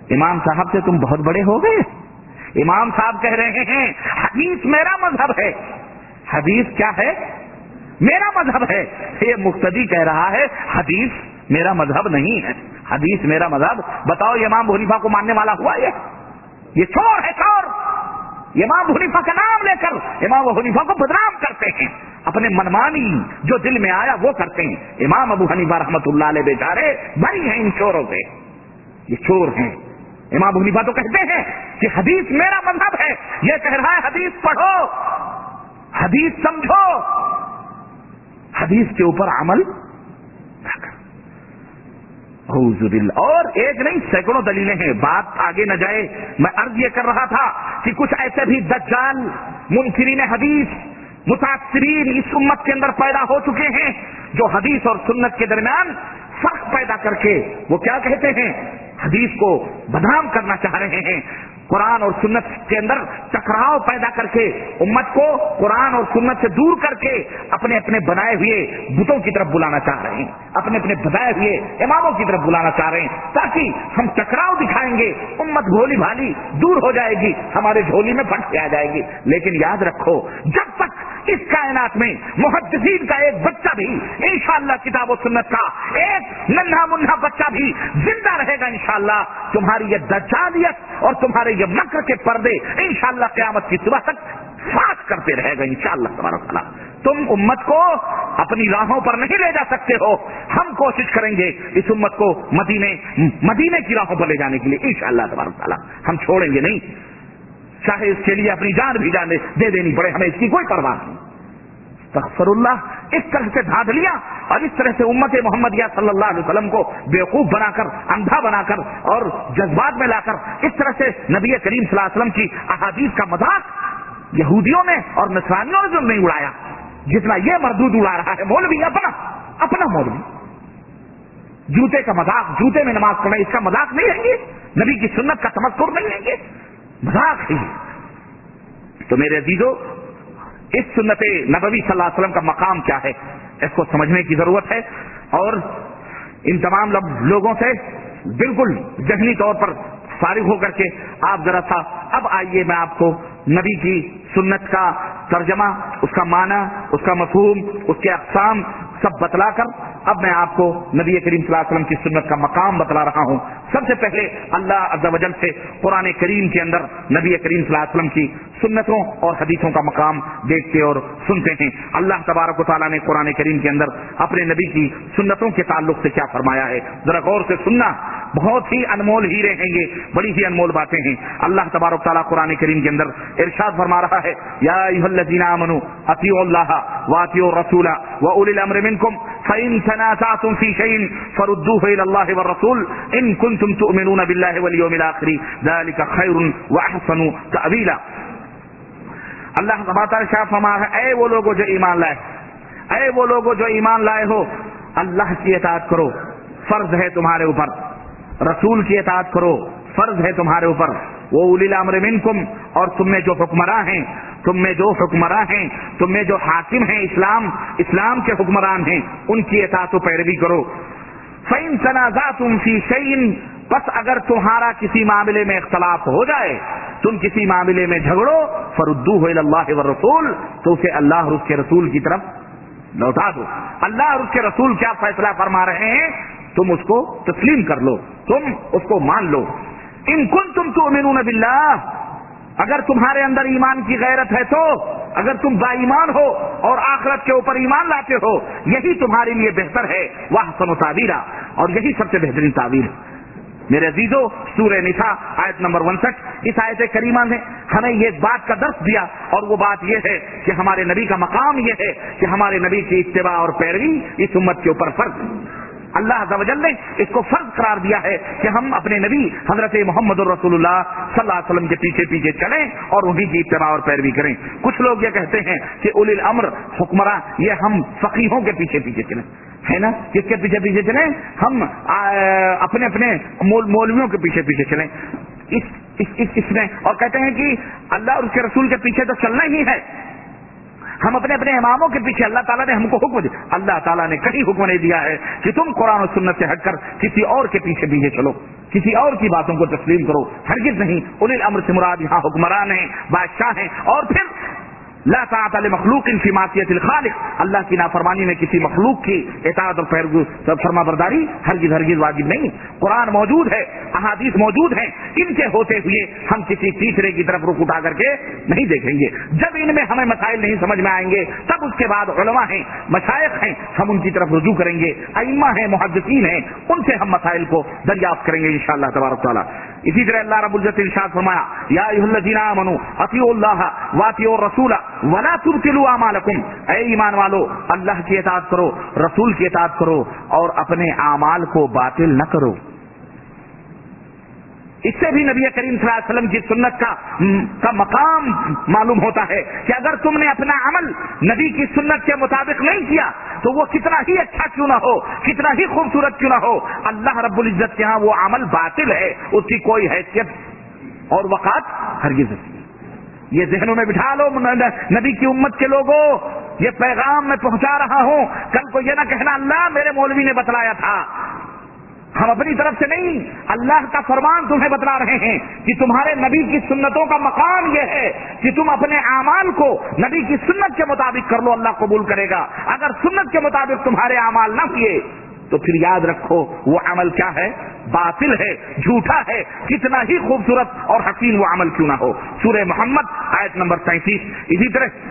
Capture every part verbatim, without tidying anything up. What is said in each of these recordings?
امام صاحب سے تم بہت بڑے ہو گئے. امام صاحب کہہ رہے ہیں حدیث میرا مذہب ہے. حدیث کیا ہے؟ میرا مذہب ہے. یہ مقتدی کہہ رہا ہے حدیث میرا مذہب نہیں ہے. حدیث میرا مذہب. بتاؤ یہ امام ابو حنیفہ کو ماننے والا ہوا یہ یہ چور ہے چور. امام ابو حنیفہ کا نام لے کر امام ابو حنیفہ کو بدنام کرتے ہیں. اپنے منمانی جو دل میں آیا وہ کرتے ہیں. امام ابو حنیفہ رحمۃ اللہ علیہ بیچارے بری ہیں ان چوروں سے. یہ چور ہیں. امام ابو حنیفہ تو کہتے ہیں کہ حدیث میرا مذہب ہے. یہ کہہ رہا ہے حدیث پڑھو, حدیث سمجھو, حدیث کے اوپر عمل نہ کرو. اعوذ باللہ. اور ایک نہیں سینکڑوں دلیلیں ہیں. بات آگے نہ جائے, میں عرض یہ کر رہا تھا کہ کچھ ایسے بھی دجال منکرین حدیث متاثرین اس امت کے اندر پیدا ہو چکے ہیں جو حدیث اور سنت کے درمیان فرق پیدا کر کے وہ کیا کہتے ہیں, حدیث کو بدنام کرنا چاہ رہے ہیں. قرآن اور سنت کے اندر ٹکراؤ پیدا کر کے امت کو قرآن اور سنت سے دور کر کے اپنے اپنے بنائے ہوئے بتوں کی طرف بلانا چاہ رہے ہیں, اپنے اپنے بنائے ہوئے اماموں کی طرف بلانا چاہ رہے ہیں تاکہ ہم ٹکراؤ دکھائیں گے, امت بھولی بھالی دور ہو جائے گی, ہمارے جھولی میں پھٹ کے آ جائے گی. لیکن یاد رکھو جب تک اس کائنات میں محدثین کا ایک بچہ بھی انشاءاللہ کتاب و سنت کا ایک ننھا منھا بچہ بھی زندہ رہے گا انشاءاللہ تمہاری یہ دجالیت اور تمہارے یہ مکر کے پردے انشاءاللہ قیامت کی صبح تک فاش کرتے رہے گا انشاءاللہ تبارک و تعالی. تم امت کو اپنی راہوں پر نہیں لے جا سکتے ہو. ہم کوشش کریں گے اس امت کو مدینے مدینے کی راہوں پر لے جانے کے لیے انشاءاللہ تبارک و تعالی. ہم چھوڑیں گے نہیں, چاہے اس کے لیے اپنی جان بھی جانے دے دینی پڑے, ہمیں اس کی کوئی پرواہ نہیں. استغفر اللہ. اس طرح سے دھاندلیاں اور اس طرح سے امت محمدیہ صلی اللہ علیہ وسلم کو بیوقوف بنا کر, اندھا بنا کر اور جذبات میں لا کر اس طرح سے نبی کریم صلی اللہ علیہ وسلم کی احادیث کا مذاق یہودیوں نے اور نصرانیوں نے جو نہیں اڑایا جتنا یہ مردود اڑا رہا ہے مولوی اپنا اپنا مولوی. جوتے کا مذاق, جوتے میں نماز پڑھنا اس کا مذاق نہیں لیں گے, نبی کی سنت کا تمسخر نہیں لیں گے, مذاق ہی. تو میرے عزیزو اس سنت نبوی صلی اللہ علیہ وسلم کا مقام کیا ہے اس کو سمجھنے کی ضرورت ہے. اور ان تمام لوگوں سے بالکل ذہنی طور پر فارغ ہو کر کے آپ ذرا سا اب آئیے میں آپ کو نبی کی سنت کا ترجمہ, اس کا معنی, اس کا مفہوم, اس کے اقسام سب بتلا کر اب میں آپ کو نبی کریم صلی اللہ علیہ وسلم کی سنت کا مقام بتلا رہا ہوں. سب سے پہلے اللہ عز و جل سے قرآن کریم کے اندر نبی کریم صلی اللہ علیہ وسلم کی سنتوں اور حدیثوں کا مقام دیکھتے اور سنتے ہیں. اللہ تبارک و تعالیٰ نے قرآن کریم کے اندر اپنے نبی کی سنتوں کے تعلق سے کیا فرمایا ہے ذرا غور سے سننا. بہت ہی انمول ہیرے ہیں یہ, بڑی ہی انمول باتیں ہیں. اللہ تبارک تعالیٰ قرآن کریم کے اندر ارشاد فرما رہا ہے یا ایھا الذین آمنوا اطیعوا اللہ واطیعوا الرسول واولی الامر منکم فإن تنازعتم في شيء فردوه إلى الله والرسول إن كنتم تؤمنون بالله واليوم الآخر ذلك خير وأحسن تأويلا. اللہ تبارک تعالیٰ شاہ فرما ہے اے وہ لوگوں جو ایمان لائے, اے وہ لوگوں جو ایمان لائے ہو, اللہ کی اطاعت کرو, فرض ہے تمہارے اوپر. رسول کی اطاعت کرو, فرض ہے تمہارے اوپر. وہ اولی الامر منکم, اور تم میں جو حکمراں ہیں, تم میں جو حکمراں ہیں, تم میں جو حاکم ہیں, اسلام اسلام کے حکمران ہیں, ان کی اطاعت و پیروی کرو. فَإِن تَنَازَعْتُمْ فِي شَيْءٍ, بس اگر تمہارا کسی معاملے میں اختلاف ہو جائے, تم کسی معاملے میں جھگڑو, فَرُدُّوهُ إِلَى اللَّهِ وَالرَّسُولِ, تو اسے اللہ اور اس کے رسول کی طرف لوٹا دو. اللہ اور اس کے رسول کیا فیصلہ فرما رہے ہیں تم اس کو تسلیم کر لو, تم اس کو مان لو. ان کنتم تؤمنون باللہ, اگر تمہارے اندر ایمان کی غیرت ہے تو, اگر تم با ایمان ہو اور آخرت کے اوپر ایمان لاتے ہو, یہی تمہارے لیے بہتر ہے. واحسن تعبیرا, اور یہی سب سے بہترین تعبیر ہے. میرے عزیزو سورہ نساء آیت نمبر انسٹھ, اس آیت کریمہ نے ہمیں یہ بات کا درس دیا, اور وہ بات یہ ہے کہ ہمارے نبی کا مقام یہ ہے کہ ہمارے نبی کی اتباع اور پیروی اس امت کے اوپر فرض ہے. اللہ عز و جل نے اس کو فرض قرار دیا ہے کہ ہم اپنے نبی حضرت محمد الرسول اللہ صلی اللہ علیہ وسلم کے پیچھے پیچھے چلیں اور انہی کی اتباع اور پیروی کریں. کچھ لوگ یہ کہتے ہیں کہ اولی الامر حکمراں یہ ہم فقیہوں کے پیچھے پیچھے چلیں, ہے نا, کس کے پیچھے پیچھے چلیں, ہم اپنے اپنے مولویوں کے پیچھے پیچھے چلیں اس, اس, اس, اس میں, اور کہتے ہیں کہ اللہ اور اس کے رسول کے پیچھے تو چلنا ہی ہے. ہم اپنے اپنے اماموں کے پیچھے، اللہ تعالیٰ نے ہم کو حکم دیا، اللہ تعالیٰ نے کہیں حکم نہیں دیا ہے کہ تم قرآن و سنت سے ہٹ کر کسی اور کے پیچھے پیچھے چلو، کسی اور کی باتوں کو تسلیم کرو، ہرگز نہیں۔ اولی الامر سے مراد یہاں حکمران ہیں، بادشاہ ہیں، اور پھر لا طاعت لمخلوق فی معصیۃ الخالق، اللہ کی نافرمانی میں کسی مخلوق کی اطاعت اور فرما برداری ہرگز ہرگز واجب نہیں۔ قرآن موجود ہے، احادیث موجود ہیں، ان کے ہوتے ہوئے ہم کسی تیسرے کی طرف رخ اٹھا کر کے نہیں دیکھیں گے۔ جب ان میں ہمیں مسائل نہیں سمجھ میں آئیں گے تب اس کے بعد علماء ہیں، مشائخ ہیں، ہم ان کی طرف رجوع کریں گے، ائمہ ہیں، محدثین ہیں، ان سے ہم مسائل کو دریافت کریں گے انشاءاللہ تبارک تعالیٰ۔ اسی طرح اللہ رب العزت ارشاد فرمایا، یا ایھا الذین آمنوا اطیعوا اللہ واطیعوا الرسول ولا تبطلوا اعمالکم، اے ایمان والو اللہ کی اطاعت کرو، رسول کی اطاعت کرو، اور اپنے اعمال کو باطل نہ کرو۔ اس سے بھی نبی کریم صلی اللہ علیہ وسلم کی سنت کا کا مقام معلوم ہوتا ہے کہ اگر تم نے اپنا عمل نبی کی سنت کے مطابق نہیں کیا تو وہ کتنا ہی اچھا کیوں نہ ہو، کتنا ہی خوبصورت کیوں نہ ہو، اللہ رب العزت کے ہاں وہ عمل باطل ہے، اس کی کوئی حیثیت اور وقات ہرگز نہیں۔ یہ ذہنوں میں بٹھا لو نبی کی امت کے لوگوں، یہ پیغام میں پہنچا رہا ہوں، کل کو یہ نہ کہنا اللہ میرے مولوی نے بتلایا تھا، ہم اپنی طرف سے نہیں، اللہ کا فرمان تمہیں بتلا رہے ہیں کہ تمہارے نبی کی سنتوں کا مقام یہ ہے کہ تم اپنے اعمال کو نبی کی سنت کے مطابق کر لو، اللہ قبول کرے گا۔ اگر سنت کے مطابق تمہارے اعمال نہ کیے تو پھر یاد رکھو وہ عمل کیا ہے، باطل ہے، جھوٹا ہے، کتنا ہی خوبصورت اور حسین وہ عمل کیوں نہ ہو۔ سورہ محمد آیت نمبر تینتیس۔ اسی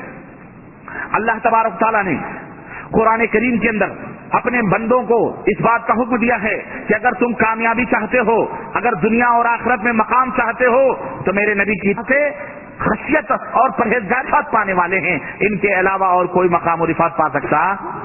طرح اللہ تبارک تعالیٰ نے قرآن کریم کے اندر اپنے بندوں کو اس بات کا حکم دیا ہے کہ اگر تم کامیابی چاہتے ہو، اگر دنیا اور آخرت میں مقام چاہتے ہو تو میرے نبی کی سے خشیت اور پرہیزگاری پانے والے ہیں، ان کے علاوہ اور کوئی مقام و رفعت پا سکتا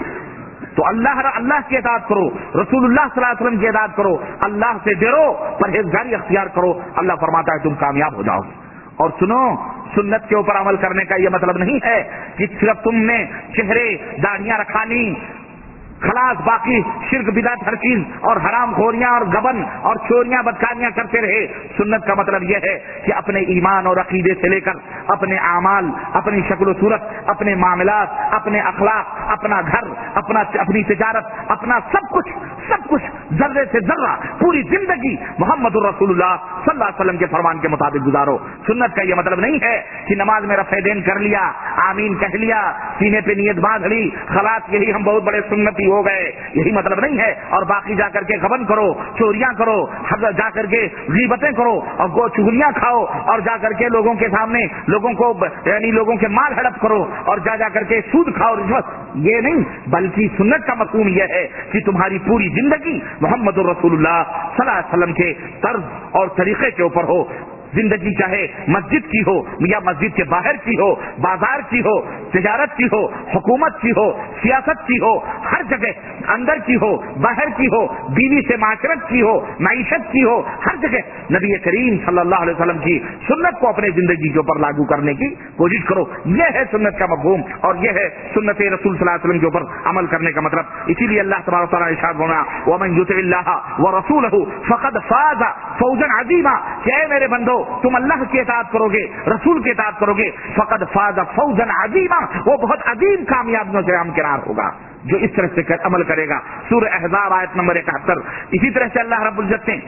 تو اللہ اللہ کی اطاعت کرو، رسول اللہ صلی اللہ علیہ وسلم کی اطاعت کرو، اللہ سے ڈرو، پرہیزگاری اختیار کرو، اللہ فرماتا ہے تم کامیاب ہو جاؤ گے۔ اور سنو، سنت کے اوپر عمل کرنے کا یہ مطلب نہیں ہے کہ صرف تم نے چہرے داڑھیاں رکھانی، خلاص باقی شرک بدعت ہر چیز اور حرام خوریاں اور گبن اور چوریاں بدکاریاں کرتے رہے۔ سنت کا مطلب یہ ہے کہ اپنے ایمان اور عقیدے سے لے کر اپنے اعمال، اپنی شکل و صورت، اپنے معاملات، اپنے اخلاق، اپنا گھر، اپنا اپنی تجارت، اپنا سب کچھ سب کچھ ذرے سے ذرہ پوری زندگی محمد الرسول اللہ صلی اللہ علیہ وسلم کے فرمان کے مطابق گزارو۔ سنت کا یہ مطلب نہیں ہے کہ نماز میں رفع دین کر لیا، آمین کہہ لیا، سینے پہ نیت باندھ لی، خلاص یہی ہم بہت بڑے سنتی ہو گئے، یہی مطلب نہیں ہے۔ اور باقی جا کر کے غبن کرو، چوریاں کرو، جا کر کے غیبتیں کرو اور گو چغلیاں کھاؤ، اور جا کر کے لوگوں کے سامنے لوگوں کو یعنی لوگوں کے مال ہڑپ کرو، اور جا جا کر کے سود کھاؤ، رشوت، یہ نہیں، بلکہ سنت کا مفہوم یہ ہے کہ تمہاری پوری زندگی محمد الرسول اللہ صلی اللہ علیہ وسلم کے طرز اور طریقے کے اوپر ہو۔ زندگی چاہے مسجد کی ہو یا مسجد کے باہر کی ہو، بازار کی ہو، تجارت کی ہو، حکومت کی ہو، سیاست کی ہو، ہر جگہ اندر کی ہو، باہر کی ہو، بیوی سے معاشرت کی ہو، معیشت کی ہو، ہر جگہ نبی کریم صلی اللہ علیہ وسلم کی سنت کو اپنے زندگی کے اوپر لاگو کرنے کی کوشش کرو۔ یہ ہے سنت کا مفہوم اور یہ ہے سنت رسول صلی اللہ علیہ وسلم کے اوپر عمل کرنے کا مطلب۔ اسی لیے اللہ تبارک و تعالیٰ نے ارشاد فرمایا وَمَن يُطِعِ اللَّهَ وَرَسُولَهُ فَقَدْ فَازَ فَوْزًا عَظِيمًا، کہ اے میرے بندو تم اللہ کی اطاعت کرو گے، رسول کی اطاعت کرو گے، فقد فاز فوزا عظیما، وہ بہت عظیم کامیابیوں سے ہمکنار ہوگا جو اس طرح سے عمل کرے گا۔ سورہ احزاب آیت نمبر اکہتر۔ اسی طرح سے اللہ رب العزت نے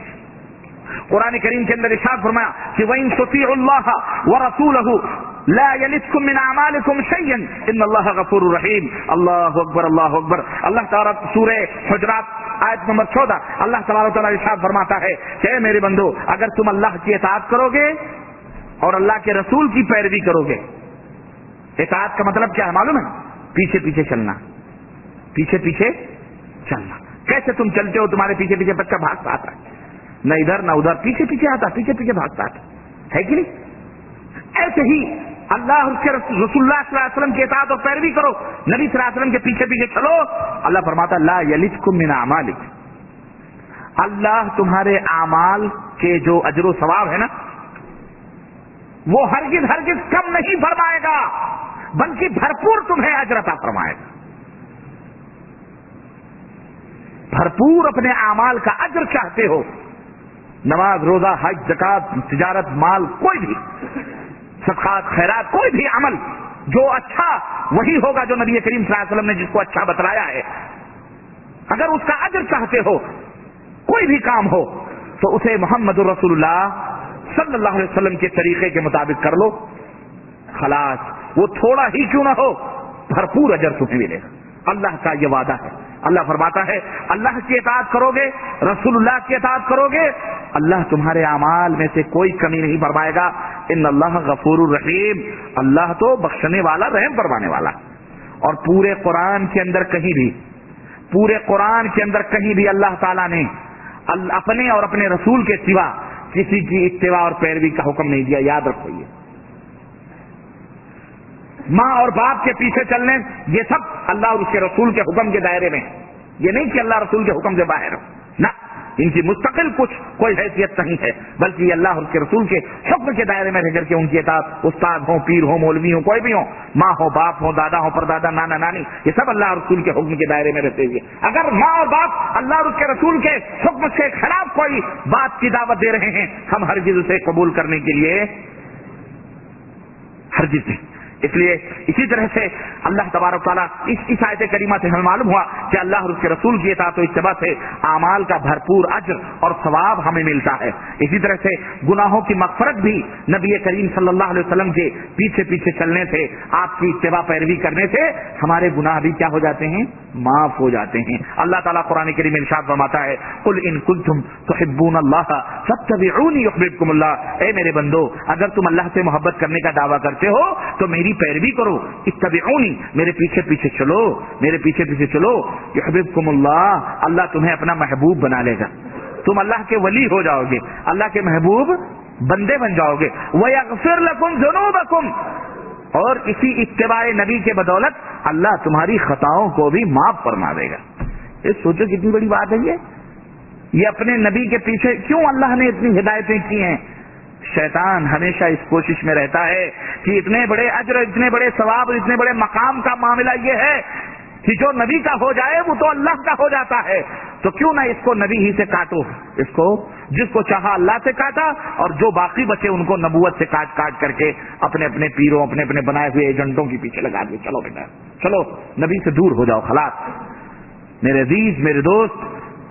قرآن کریم کے اندر ارشاد فرمایا کہ وَإِن تُطِيعُوا اللَّهَ وَرَسُولَهُ لَا يَلِتْكُم مِّنْ أَعْمَالِكُمْ شَيْئًا إِنَّ اللَّهَ غَفُورٌ رَحِيمٌ۔ اللہ اکبر، اللہ اکبر۔ اللہ تعالیٰ سورہ حجرات آیت نمبر چودہ اللہ تبارک و تعالیٰ ارشاد فرماتا ہے کہ اے میرے بندو اگر تم اللہ کی اطاعت کرو گے اور اللہ کے رسول کی پیروی کرو گے، اطاعت کا مطلب کیا ہے معلوم ہے؟ پیچھے پیچھے چلنا، پیچھے پیچھے چلنا۔ کیسے تم چلتے ہو؟ تمہارے پیچھے پیچھے بچہ بھاگتا آتا ہے، نہ ادھر نہ ادھر، پیچھے پیچھے آتا، پیچھے پیچھے بھاگتا آتا ہے کہ نہیں؟ ایسے ہی اللہ اس کے رسول اللہ صلی اللہ علیہ وسلم کی اطاعت اور پیروی کرو، نبی صلی اللہ علیہ وسلم کے پیچھے پیچھے چلو۔ اللہ فرماتا لا یلتکم من اعمالکم، اللہ تمہارے اعمال کے جو اجر و ثواب ہے نا وہ ہرگز ہرگز کم نہیں فرمائے گا، بلکہ بھرپور تمہیں اجر عطا فرمائے گا۔ بھرپور اپنے اعمال کا اجر چاہتے ہو، نماز، روزہ، حج، زکات، تجارت، مال، کوئی بھی صدقات، خیرات، کوئی بھی عمل جو اچھا وہی ہوگا جو نبی کریم صلی اللہ علیہ وسلم نے جس کو اچھا بتلایا ہے. اگر اس کا اجر چاہتے ہو کوئی بھی کام ہو تو اسے محمد الرسول اللہ صلی اللہ علیہ وسلم کے طریقے کے مطابق کر لو, خلاص. وہ تھوڑا ہی کیوں نہ ہو بھرپور اجر تمہیں ملے گا. اللہ کا یہ وعدہ ہے. اللہ فرماتا ہے اللہ کی اطاعت کرو گے, رسول اللہ کی اطاعت کرو گے, اللہ تمہارے اعمال میں سے کوئی کمی نہیں فرمائے گا. ان اللہ غفور الرحیم, اللہ تو بخشنے والا رحم فرمانے والا. اور پورے قرآن کے اندر کہیں بھی پورے قرآن کے اندر کہیں بھی اللہ تعالیٰ نے اپنے اور اپنے رسول کے سوا کسی کی اتباع اور پیروی کا حکم نہیں دیا. یاد رکھو, یہ ماں اور باپ کے پیچھے چلنے یہ سب اللہ اور اس کے رسول کے حکم کے دائرے میں, یہ نہیں کہ اللہ رسول کے حکم سے باہر, نہ, ان کی مستقل کچھ کوئی حیثیت نہیں ہے, بلکہ یہ اللہ اور اس کے رسول کے حکم کے دائرے میں رہ کر کے ان کی اطاعت, استاد ہوں, پیر ہوں, مولوی ہوں, کوئی بھی ہوں, ماں ہو, باپ ہو, دادا ہو, پردادا, نانا نانی, یہ سب اللہ اور رسول کے حکم کے دائرے میں رہتے ہوئے اگر ماں اور باپ اللہ اور اس کے رسول کے حکم سے خلاف کوئی بات کی دعوت دے رہے ہیں, ہم ہرگز اسے قبول کرنے کے لیے ہرگز نہیں. اس لیے اسی طرح سے اللہ تبارک تعالیٰ اس اس آیت کریمہ سے ہمیں معلوم ہوا کہ اللہ اور اس کے رسول کی اطاعت و اتباع سے اعمال کا بھرپور اجر اور ثواب ہمیں ملتا ہے. اسی طرح سے گناہوں کی مغفرت بھی نبی کریم صلی اللہ علیہ وسلم کے پیچھے پیچھے چلنے سے, آپ کی اتباع پیروی کرنے سے ہمارے گناہ بھی کیا ہو جاتے ہیں, معاف ہو جاتے ہیں. اللہ تعالیٰ قرآن کریم میں ارشاد فرماتا ہے قل ان کنتم تحبون اللہ فاتبعونی یحببکم اللہ, اے میرے بندو اگر تم اللہ سے محبت کرنے کا دعویٰ کرتے ہو تو میری پیروی کرو, اتبعونی, میرے پیچھے پیچھے چلو, میرے پیچھے پیچھے چلو, یحببکم اللہ, اللہ تمہیں اپنا محبوب بنا لے گا, تم اللہ کے ولی ہو جاؤ گے, اللہ کے محبوب بندے بن جاؤ گے. وَيَغْفِرْ لَكُمْ ذُنُوبَكُمْ, اور اسی اتباع نبی کے بدولت اللہ تمہاری خطاؤں کو بھی معاف فرما دے گا. یہ سوچو کتنی بڑی بات ہے. یہ یہ اپنے نبی کے پیچھے کیوں اللہ نے اتنی ہدایتیں کی ہیں. شیطان ہمیشہ اس کوشش میں رہتا ہے کہ اتنے بڑے اجر, اتنے بڑے ثواب, اتنے بڑے مقام کا معاملہ یہ ہے کہ جو نبی کا ہو جائے وہ تو اللہ کا ہو جاتا ہے, تو کیوں نہ اس کو نبی ہی سے کاٹو, اس کو جس کو چاہا اللہ سے کاٹا, اور جو باقی بچے ان کو نبوت سے کاٹ کاٹ کر کے اپنے اپنے پیروں, اپنے اپنے بنائے ہوئے ایجنٹوں کے پیچھے لگا دیا. چلو بیٹا چلو نبی سے دور ہو جاؤ, خلاص. میرے عزیز, میرے دوست,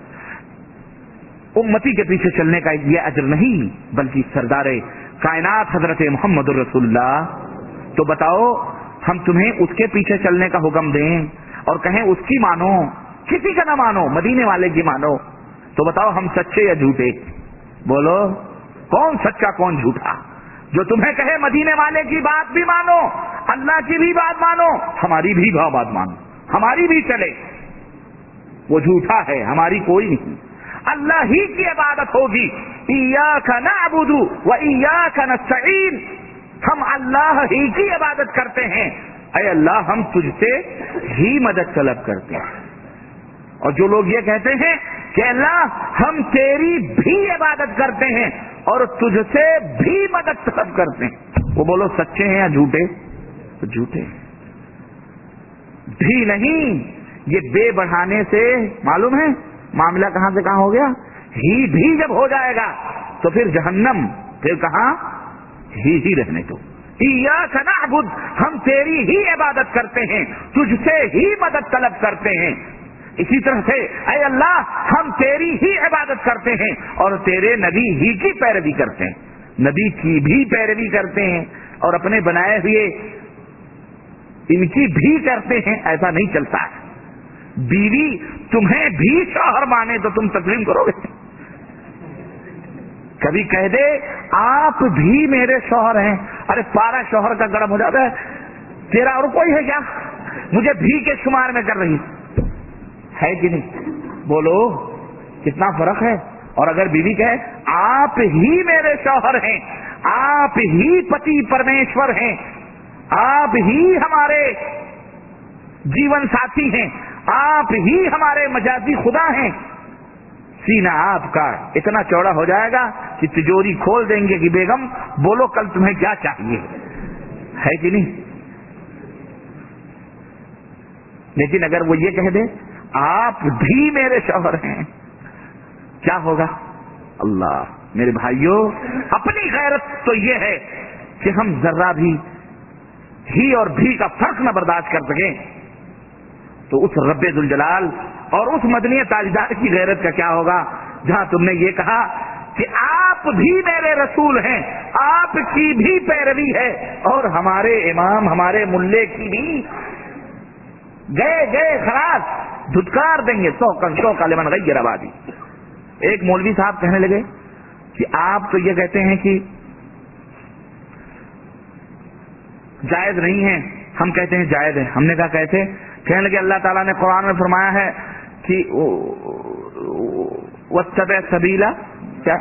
امتی کے پیچھے چلنے کا یہ اجر نہیں بلکہ سردار کائنات حضرت محمد الرسول اللہ. تو بتاؤ ہم تمہیں اس کے پیچھے چلنے کا حکم دیں اور کہیں اس کی مانو, کسی کا نہ مانو, مدینے والے کی مانو, تو بتاؤ ہم سچے یا جھوٹے؟ بولو کون سچا کون جھوٹا؟ جو تمہیں کہے مدینے والے کی بات بھی مانو, اللہ کی بھی بات مانو, ہماری بھی بات مانو, ہماری بھی چلے, وہ جھوٹا ہے, ہماری کوئی نہیں. اللہ ہی کی عبادت ہوگی. ایاک نعبد و ایاک نستعین, ہم اللہ ہی کی عبادت کرتے ہیں, اے اللہ ہم تجھ سے ہی مدد طلب کرتے ہیں. اور جو لوگ یہ کہتے ہیں کہ اللہ ہم تیری بھی عبادت کرتے ہیں اور تجھ سے بھی مدد طلب کرتے ہیں, وہ بولو سچے ہیں یا جھوٹے؟ تو جھوٹے بھی نہیں. یہ بے بڑھانے سے معلوم ہے معاملہ کہاں سے کہاں ہو گیا. ہی بھی جب ہو جائے گا تو پھر جہنم, پھر کہاں ہی ہی رہنے دو. ایاک نعبد, ہم تیری ہی عبادت کرتے ہیں, تجھ سے ہی مدد طلب کرتے ہیں. اسی طرح سے اے اللہ ہم تیری ہی عبادت کرتے ہیں اور تیرے نبی ہی کی پیروی کرتے ہیں, نبی کی بھی پیروی کرتے ہیں اور اپنے بنائے ہوئے ان کی بھی کرتے ہیں. ایسا نہیں چلتا ہے. بیوی تمہیں بھی شوہر مانے تو تم تسلیم کرو گے؟ کبھی کہہ دے آپ بھی میرے شوہر ہیں, ارے پارا شوہر کا گرم ہو جاتا ہے. تیرا اور کوئی ہے کیا مجھے بھی کے شمار میں کر رہی ہے کہ نہیں؟ بولو کتنا فرق ہے. اور اگر بیوی کہے آپ ہی میرے شوہر ہیں, آپ ہی پتی پرمیشور ہیں, آپ ہی ہمارے جیون ساتھی ہیں, آپ ہی ہمارے مجازی خدا ہیں, سینہ آپ کا اتنا چوڑا ہو جائے گا کہ تجوری کھول دیں گے کہ بیگم بولو کل تمہیں کیا چاہیے, ہے کہ نہیں؟ لیکن اگر وہ یہ کہہ دے آپ بھی میرے شوہر ہیں, کیا ہوگا؟ اللہ میرے بھائیوں, اپنی غیرت تو یہ ہے کہ ہم ذرہ بھی ہی اور بھی کا فرق نہ برداشت کر سکیں تو اس رب ذوالجلال اور اس مدنی تاجدار کی غیرت کا کیا ہوگا جہاں تم نے یہ کہا کہ آپ بھی میرے رسول ہیں, آپ کی بھی پیروی ہے, اور ہمارے امام ہمارے ملے کی بھی گئے گئے خلاص دھتکار دیں گے سو کا سو کا لمن غیر آبادی. ایک مولوی صاحب کہنے لگے کہ آپ تو یہ کہتے ہیں کہ جائز نہیں ہے, ہم کہتے ہیں جائز ہے. ہم نے کہا کیسے؟ کہنے لگے اللہ تعالیٰ نے قرآن میں فرمایا ہے کہ واتبع سبیلا کیا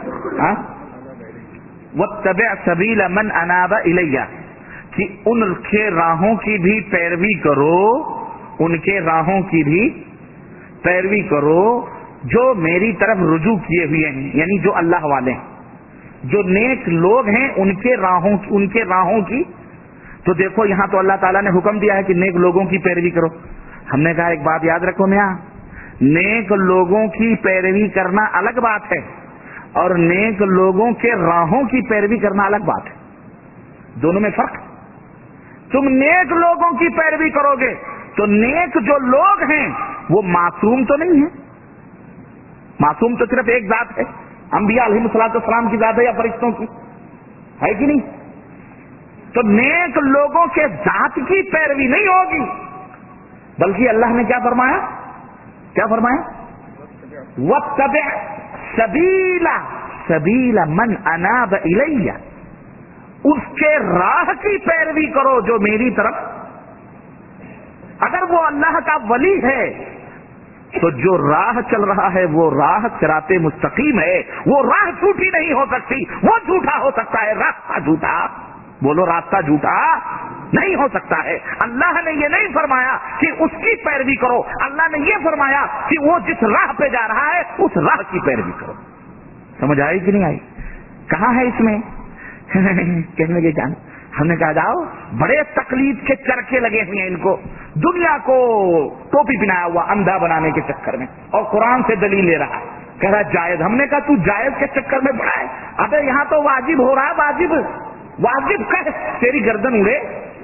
واتبع سبیل من اناب الیہ, کہ ان کے راہوں کی بھی پیروی کرو, ان کے راہوں کی بھی پیروی کرو جو میری طرف رجوع کیے ہوئے ہیں, یعنی جو اللہ والے ہیں, جو نیک لوگ ہیں ان کے راہوں ان کے راہوں کی. تو دیکھو یہاں تو اللہ تعالیٰ نے حکم دیا ہے کہ نیک لوگوں کی پیروی کرو. ہم نے کہا ایک بات یاد رکھو میاں, نیک لوگوں کی پیروی کرنا الگ بات ہے اور نیک لوگوں کے راہوں کی پیروی کرنا الگ بات ہے, دونوں میں فرق. تم نیک لوگوں کی پیروی کرو گے تو نیک جو لوگ ہیں وہ معصوم تو نہیں ہے, معصوم تو صرف ایک ذات ہے, انبیاء علیہ الصلوۃ والسلام کی ذات ہے یا فرشتوں کی ہے کہ نہیں؟ تو نیک لوگوں کے ذات کی پیروی نہیں ہوگی, بلکہ اللہ نے کیا فرمایا کیا فرمایا واتبع سبیلا سبیلا من اناب الیہ, اس کے راہ کی پیروی کرو جو میری طرف. اگر وہ اللہ کا ولی ہے تو جو راہ چل رہا ہے وہ راہ صراط مستقیم ہے, وہ راہ جھوٹی نہیں ہو سکتی. وہ جھوٹا ہو سکتا ہے, راستہ جھوٹا, بولو راستہ جھوٹا نہیں ہو سکتا ہے. اللہ نے یہ نہیں فرمایا کہ اس کی پیروی کرو, اللہ نے یہ فرمایا کہ وہ جس راہ پہ جا رہا ہے اس راہ کی پیروی کرو. سمجھ آئی کہ نہیں آئی؟ کہاں ہے اس میں کہنے لگے جان. ہم نے کہا جاؤ, بڑے تقلید کے چرکے لگے ہوئے ہیں ان کو, دنیا کو ٹوپی پہنایا ہوا اندھا بنانے کے چکر میں, اور قرآن سے دلیل لے رہا ہے, کہہ رہا جائز. ہم نے کہا تو جائز کے چکر میں پڑا ہے, ابے یہاں تو واجب ہو رہا ہے, واجب واجب کہ تیری گردن اڑے.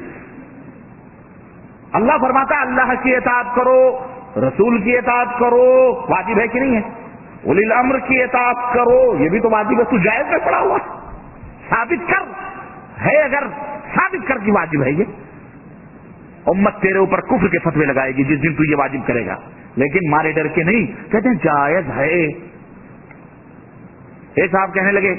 اللہ فرماتا ہے اللہ کی اطاعت کرو, رسول کی اطاعت کرو, واجب ہے کہ نہیں ہے؟ اولی الامر کی اطاعت کرو, یہ بھی تو واجب ہے. تو جائز میں پڑا ہوا, ثابت کر ہے, اگر ثابت کر کی واجب ہے یہ, امت تیرے اوپر کفر کے فتوے لگائے گی جس دن تو یہ واجب کرے گا. لیکن مارے ڈر کے نہیں, کہتے ہیں جائز ہے. ایک صاحب کہنے لگے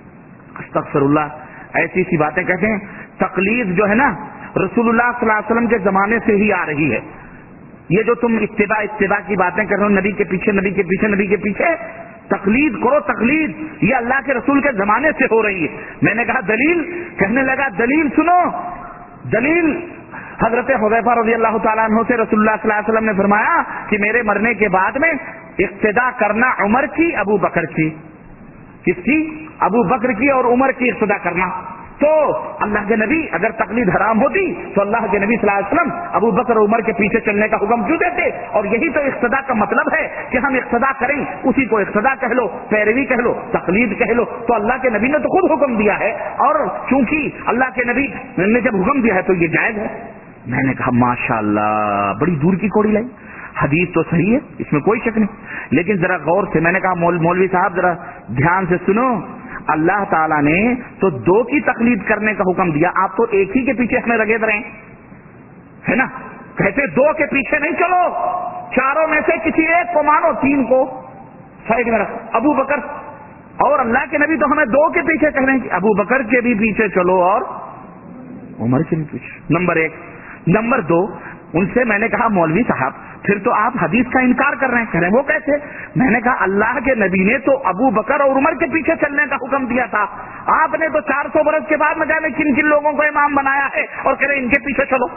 استغفر اللہ, ایسی سی باتیں کہتے ہیں. تقلید جو ہے نا رسول اللہ صلی اللہ علیہ وسلم کے زمانے سے ہی آ رہی ہے. یہ جو تم اتباع اتباع کی باتیں کر رہے ہو, نبی کے پیچھے نبی کے پیچھے نبی کے پیچھے تقلید کرو, تقلید یہ اللہ کے رسول کے زمانے سے ہو رہی ہے. میں نے کہا دلیل؟ کہنے لگا دلیل سنو. دلیل حضرت حذیفہ رضی اللہ تعالیٰ عنہ سے رسول اللہ صلی اللہ علیہ وسلم نے فرمایا کہ میرے مرنے کے بعد میں اقتدا کرنا عمر کی, ابو بکر کی. کس کی؟ ابو بکر کی اور عمر کی اقتدا کرنا. تو اللہ کے نبی اگر تقلید حرام ہوتی تو اللہ کے نبی صلی اللہ علیہ وسلم ابو بکر اور عمر کے پیچھے چلنے کا حکم کیوں دیتے؟ اور یہی تو اقتدا کا مطلب ہے کہ ہم اقتدا کریں, اسی کو اقتدا کہہ لو, پیروی کہہ لو, تقلید کہہ لو. تو اللہ کے نبی نے تو خود حکم دیا ہے, اور چونکہ اللہ کے نبی نے جب حکم دیا ہے تو یہ جائز ہے. میں نے کہا ماشاء اللہ, بڑی دور کی کوڑی لائی. حدیث تو صحیح ہے, اس میں کوئی شک نہیں, لیکن ذرا غور سے. میں نے کہا مول, مولوی صاحب ذرا دھیان سے سنو. اللہ تعالیٰ نے تو دو کی تقلید کرنے کا حکم دیا, آپ تو ایک ہی کے پیچھے ہمیں رگے رہے ہے نا. کہتے دو کے پیچھے نہیں چلو, چاروں میں سے کسی ایک کو مانو, تین کو سائڈ میں رکھ. ابو بکر اور اللہ کے نبی تو ہمیں دو کے پیچھے کہہ رہے ہیں کہ ابو بکر کے بھی پیچھے چلو اور عمر کے بھی پیچھے. نمبر ایک. نمبر دو, ان سے میں نے کہا مولوی صاحب پھر تو آپ حدیث کا انکار کر رہے ہیں. کہہ رہے ہیں وہ کیسے؟ میں نے کہا اللہ کے نبی نے تو ابو بکر اور عمر کے پیچھے چلنے کا حکم دیا تھا, آپ نے تو چار سو برس کے بعد نہ جانے کن کن لوگوں کو امام بنایا ہے اور کہہ رہے ہیں ان کے پیچھے چلو.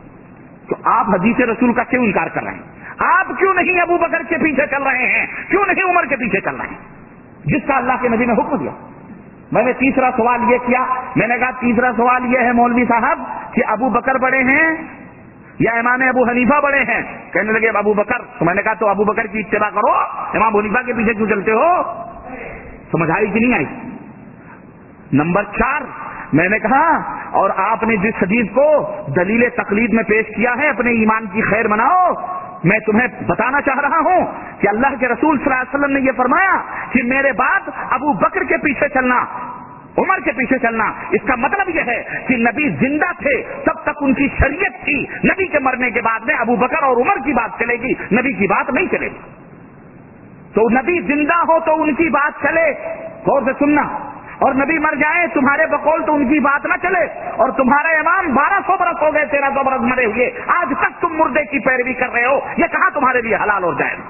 تو آپ حدیث رسول کا کیوں انکار کر رہے ہیں؟ آپ کیوں نہیں ابو بکر کے پیچھے چل رہے ہیں, کیوں نہیں عمر کے پیچھے چل رہے ہیں جس کا اللہ کے نبی نے حکم دیا؟ میں نے تیسرا سوال یہ کیا, میں نے کہا تیسرا سوال یہ ہے مولوی صاحب کہ ابو بکر بڑے ہیں یا امام ابو حنیفہ بڑے ہیں؟ کہنے لگے ابو بکر. تو میں نے کہا تو ابو بکر کی اتباع کرو, امام ابو حنیفہ کے پیچھے کیوں چلتے ہو؟ سمجھ آئی کہ نہیں آئی؟ نمبر چار, میں نے کہا اور آپ نے جس حدیث کو دلیل تقلید میں پیش کیا ہے اپنے ایمان کی خیر مناؤ، میں تمہیں بتانا چاہ رہا ہوں کہ اللہ کے رسول صلی اللہ علیہ وسلم نے یہ فرمایا کہ میرے بعد ابو بکر کے پیچھے چلنا، عمر کے پیچھے چلنا۔ اس کا مطلب یہ ہے کہ نبی زندہ تھے تب تک ان کی شریعت تھی، نبی کے مرنے کے بعد میں ابو بکر اور عمر کی بات چلے گی، نبی کی بات نہیں چلے گی۔ تو نبی زندہ ہو تو ان کی بات چلے، غور سے سننا، اور نبی مر جائیں تمہارے بقول تو ان کی بات نہ چلے۔ اور تمہارا امام بارہ سو برس ہو گئے، تیرہ سو برس مرے ہوئے، آج تک تم مردے کی پیروی کر رہے ہو، یہ کہاں تمہارے لیے حلال اور جائز؟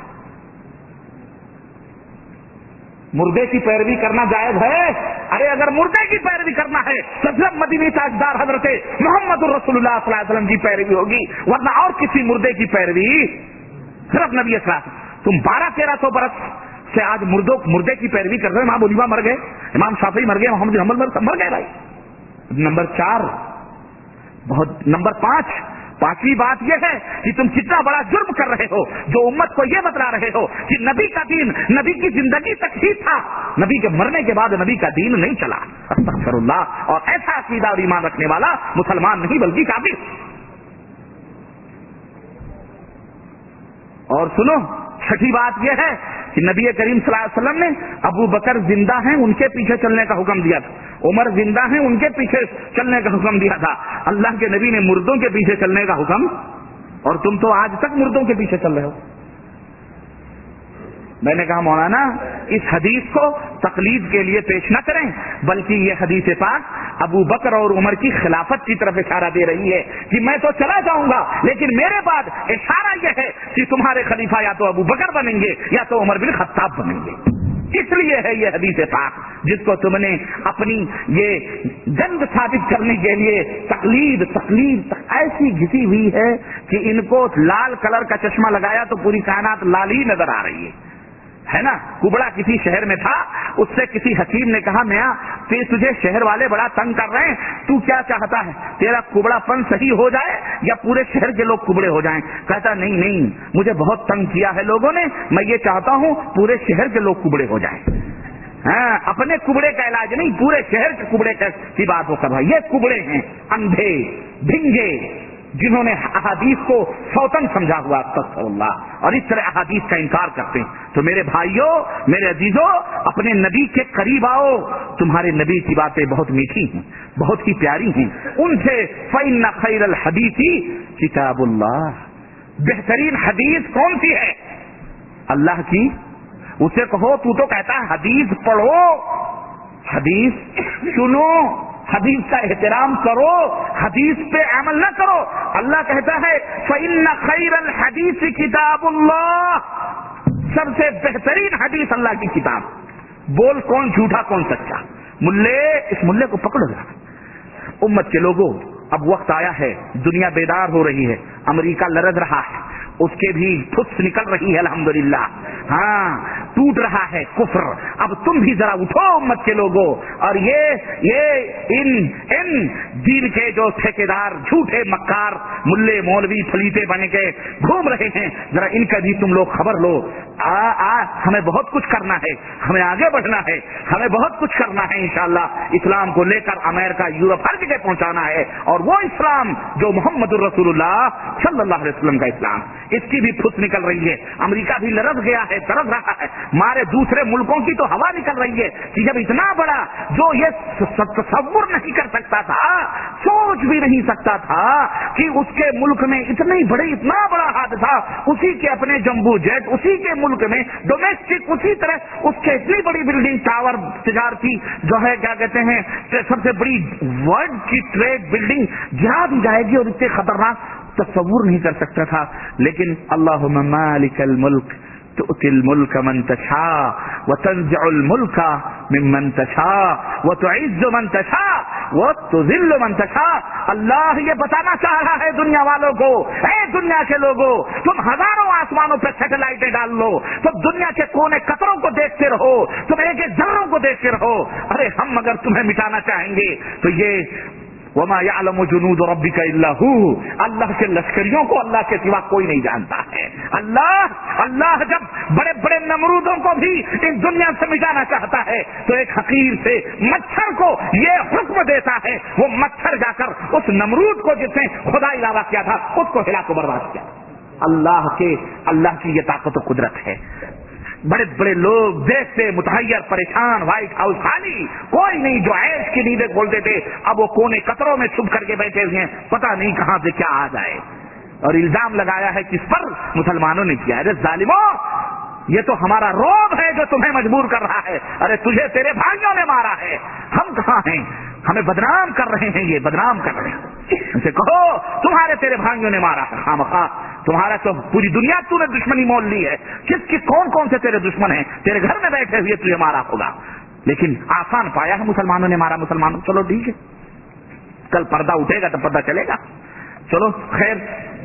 مردے کی پیروی کرنا جائز ہے؟ ارے اگر مردے کی پیروی کرنا ہے تو جب مدینی تاجدار حضرت محمد الرسول اللہ صلی اللہ علیہ وسلم کی پیروی ہوگی، ورنہ اور کسی مردے کی پیروی صرف نبی صلی اللہ علیہ وسلم۔ تم بارہ تیرہ سو برس سے آج مردوں مردے کی پیروی کر رہے ہیں۔ امام ابو حنیفہ مر گئے، امام شافعی مر گئے، محمد بن حنبل مر گئے بھائی۔ نمبر چار بہت نمبر پانچ پانچویں بات یہ ہے کہ تم کتنا بڑا جرم کر رہے ہو جو امت کو یہ بتلا رہے ہو کہ نبی کا دین نبی کی زندگی تک ہی تھا، نبی کے مرنے کے بعد نبی کا دین نہیں چلا۔ استغفر اللہ۔ اور ایسا عقیدہ اور ایمان رکھنے والا مسلمان نہیں بلکہ کافر۔ اور سنو، چھٹی بات یہ ہے کہ نبی کریم صلی اللہ علیہ وسلم نے ابو بکر زندہ ہیں ان کے پیچھے چلنے کا حکم دیا تھا، عمر زندہ ہیں ان کے پیچھے چلنے کا حکم دیا تھا۔ اللہ کے نبی نے مردوں کے پیچھے چلنے کا حکم، اور تم تو آج تک مردوں کے پیچھے چل رہے ہو۔ میں نے کہا مولانا اس حدیث کو تقلید کے لیے پیش نہ کریں، بلکہ یہ حدیث پاک ابو بکر اور عمر کی خلافت کی طرف اشارہ دے رہی ہے کہ میں تو چلا جاؤں گا لیکن میرے بعد اشارہ یہ ہے کہ تمہارے خلیفہ یا تو ابو بکر بنیں گے یا تو عمر بن خطاب بنیں گے۔ اس لیے ہے یہ حدیث پاک جس کو تم نے اپنی یہ جنگ ثابت کرنے کے لیے تقلید تقلید ایسی گھسی ہوئی ہے کہ ان کو لال کلر کا چشمہ لگایا تو پوری کائنات لال ہی نظر آ رہی ہے، ہے نا۔ کبڑا کسی شہر میں تھا، اس سے کسی حکیم نے کہا میاں تجھے شہر والے بڑا تنگ کر رہے ہیں، تو کیا چاہتا ہے تیرا کبڑا پن صحیح ہو جائے یا پورے شہر کے لوگ کبڑے ہو جائیں؟ کہتا نہیں نہیں، مجھے بہت تنگ کیا ہے لوگوں نے، میں یہ چاہتا ہوں پورے شہر کے لوگ کبڑے ہو جائیں۔ ہاں، اپنے کبڑے کا علاج نہیں، پورے شہر کے کبڑے کی بات ہو کر رہا۔ یہ کبڑے ہیں اندھے ڈھنگے جنہوں نے احادیث کو سوتن سمجھا ہوا، استغفر اللہ، اور اس طرح احادیث کا انکار کرتے ہیں۔ تو میرے بھائیوں، میرے عزیزوں، اپنے نبی کے قریب آؤ، تمہارے نبی کی باتیں بہت میٹھی ہیں، بہت ہی پیاری ہیں، ان سے فإن خیر الحدیث کتاب اللہ، بہترین حدیث کون سی ہے؟ اللہ کی۔ اسے کہو تو تو کہتا ہے حدیث پڑھو، حدیث سنو، حدیث کا احترام کرو، حدیث پہ عمل نہ کرو۔ اللہ کہتا ہے فإن خیر الحدیث کتاب اللہ، سب سے بہترین حدیث اللہ کی کتاب۔ بول کون جھوٹا کون سچا؟ ملے، اس ملے کو پکڑو گا۔ امت کے لوگوں، اب وقت آیا ہے، دنیا بیدار ہو رہی ہے، امریکہ لرز رہا ہے، اس کے بھی پھس نکل رہی ہے الحمدللہ، ہاں ٹوٹ رہا ہے کفر۔ اب تم بھی ذرا اٹھو امت کے لوگوں، اور یہ یہ ان ان دین کے جو ٹھیکیدار جھوٹے مکار ملے مولوی فلیتے بن کے گھوم رہے ہیں، ذرا ان کا بھی تم لوگ خبر لو۔ آ آ ہمیں بہت کچھ کرنا ہے، ہمیں آگے بڑھنا ہے، ہمیں بہت کچھ کرنا ہے انشاءاللہ۔ اسلام کو لے کر امریکہ یورپ ہر جگہ پہنچانا ہے، اور وہ اسلام جو محمد الرسول اللہ صلی اللہ علیہ وسلم کا اسلام، اس کی بھی پھس نکل رہی ہے۔ امریکہ بھی لرز گیا ہے، درز رہا ہے، مارے دوسرے ملکوں کی تو ہوا نکل رہی ہے کہ جب اتنا بڑا جو یہ تصور نہیں کر سکتا تھا، سوچ بھی نہیں سکتا تھا کہ اس کے ملک میں اتنی بڑی اتنا بڑا حادثہ، اسی کے اپنے جمبو جیٹ، اسی کے ملک میں ڈومیسٹک، اسی طرح اس کے اتنی بڑی بلڈنگ ٹاور تجارتی جو ہے کیا کہتے ہیں سب سے بڑی ورلڈ کی ٹریڈ بلڈنگ گرا دی جائے گی، اور اتنے خطرناک تصور نہیں کر سکتا تھا۔ لیکن اللہم مالک الملک تؤتی الملک من تشاء وتنزع الملک ممن تشاء وتعز من تشاء وتذل من تشاء۔ اللہ یہ بتانا چاہ رہا ہے دنیا والوں کو، اے دنیا کے لوگوں، تم ہزاروں آسمانوں پہ سیٹلائٹیں ڈال لو، تم دنیا کے کونے قطروں کو دیکھتے رہو، تم ایک ایک ذروں کو دیکھتے رہو، ارے ہم اگر تمہیں مٹانا چاہیں گے تو یہ وما يعلم جنود ربك الا هو، اللہ کے لشکریوں کو اللہ کے سوا کوئی نہیں جانتا ہے۔ اللہ اللہ جب بڑے بڑے نمرودوں کو بھی اس دنیا سے مٹانا چاہتا ہے تو ایک حقیر سے مچھر کو یہ حکم دیتا ہے، وہ مچھر جا کر اس نمرود کو جس نے خدا علاوہ کیا تھا اس کو ہلاک و برباد کیا۔ اللہ کے اللہ کی یہ طاقت و قدرت ہے۔ بڑے بڑے لوگ دیکھتے متحیر پریشان، وائٹ ہاؤس خالی، کوئی نہیں، جو عیش کی نیندیں کھولتے تھے اب وہ کونے قطروں میں چھپ کر کے بیٹھے ہوئے ہیں، پتہ نہیں کہاں سے کیا آ جائے۔ اور الزام لگایا ہے کس پر؟ مسلمانوں نے کیا۔ ارے ظالموں، یہ تو ہمارا روب ہے جو تمہیں مجبور کر رہا ہے۔ ارے تجھے تیرے بھائیوں نے مارا ہے، ہم کہاں ہیں؟ ہمیں بدنام کر رہے ہیں، یہ بدنام کر رہے ہیں۔ ان سے کہو تمہارے تیرے بھائیوں نے مارا ہے، خامخواہ تمہارا تو پوری دنیا تو نے دشمنی مول لی ہے، کس کی کون کون سے تیرے دشمن ہیں، تیرے گھر میں بیٹھے ہوئے تجھے مارا ہوگا۔ لیکن آسان پایا ہے مسلمانوں نے مارا مسلمانوں، چلو ٹھیک ہے، کل پردہ اٹھے گا تو پتہ چلے گا۔ چلو خیر،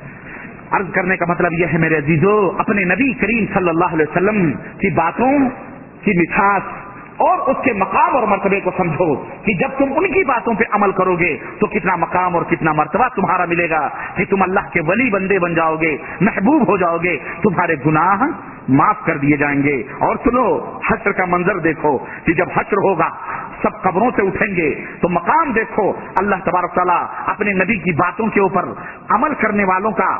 عرض کرنے کا مطلب یہ ہے میرے عزیزو، اپنے نبی کریم صلی اللہ علیہ وسلم کی باتوں کی مٹھاس اور اس کے مقام اور مرتبے کو سمجھو کہ جب تم ان کی باتوں پہ عمل کرو گے تو کتنا مقام اور کتنا مرتبہ تمہارا ملے گا، کہ تم اللہ کے ولی بندے بن جاؤ گے، محبوب ہو جاؤ گے، تمہارے گناہ معاف کر دیے جائیں گے۔ اور سنو، حشر کا منظر دیکھو کہ جب حشر ہوگا سب قبروں سے اٹھیں گے تو مقام دیکھو، اللہ تبارک تعالیٰ اپنے نبی کی باتوں کے اوپر عمل کرنے والوں کا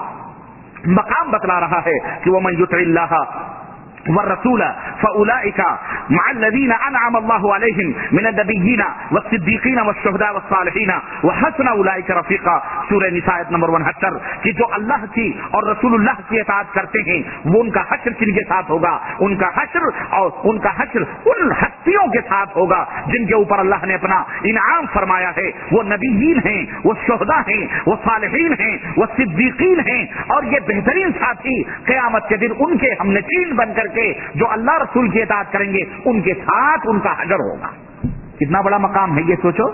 مقام بتلا رہا ہے کہ وَمَن يُطِعِ اللَّهَ والرسول فأولئك مع الذين أنعم الله عليهم من النبيين والصديقين والشهداء والصالحين وحسن أولئك رفيقا، سورہ نساء نمبر انہتر، کہ جو اللہ کی اور رسول اللہ کی اطاعت کرتے ہیں وہ ان کا حشر کن کے ساتھ ہوگا؟ ان کا حشر اور ان کا حشر ان ہستیوں کے ساتھ ہوگا جن کے اوپر اللہ نے اپنا انعام فرمایا ہے۔ وہ نبیین ہیں، وہ شہداء ہیں، وہ صالحین ہیں، وہ صدیقین ہیں، اور یہ بہترین ساتھی قیامت کے دن ان کے ہم نشین بن کر کے جو اللہ رسول کی اطاعت کریں گے ان کے ساتھ ان کا حشر ہوگا۔ کتنا بڑا مقام ہے یہ سوچو،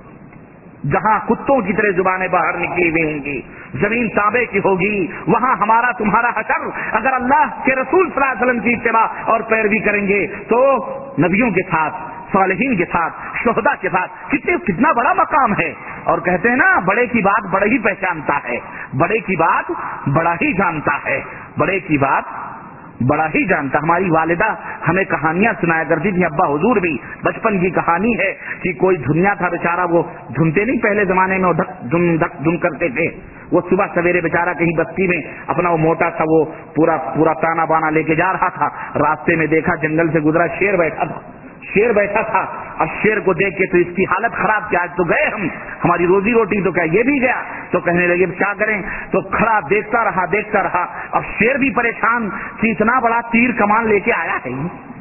جہاں کتوں کی طرح زبانیں باہر نکلی ہوئی ہوں گی، زمین تابے کی ہوگی، وہاں ہمارا تمہارا حشر اگر اللہ کے رسول صلی اللہ علیہ وسلم کی اتباع اور پیروی کریں گے تو نبیوں کے ساتھ، صالحین کے ساتھ، شہداء کے ساتھ، کتنے کتنا بڑا مقام ہے۔ اور کہتے ہیں نا بڑے کی بات بڑے ہی پہچانتا ہے، بڑے کی بات بڑا ہی جانتا ہے، بڑے کی بات بڑا ہی جانتا۔ ہماری والدہ ہمیں کہانیاں سنایا کرتی تھی، ابا حضور بھی، بچپن کی کہانی ہے کہ کوئی دھنیا تھا بیچارہ، وہ دھنتے نہیں پہلے زمانے میں، وہ دھک دھن دھک دھن کرتے تھے، وہ صبح سویرے بیچارہ کہیں بستی میں اپنا وہ موٹا تھا وہ پورا پورا تانا بانا لے کے جا رہا تھا، راستے میں دیکھا جنگل سے گزرا شیر بیٹھا تھا، شیر بیٹھا تھا، اب شیر کو دیکھ کے تو اس کی حالت خراب، کیا آج تو گئے ہم، ہماری روزی روٹی تو کیا یہ بھی گیا؟ تو کہنے لگے کیا کریں؟ تو کھڑا دیکھتا رہا دیکھتا رہا، اب شیر بھی پریشان کہ اتنا بڑا تیر کمان لے کے آیا ہے،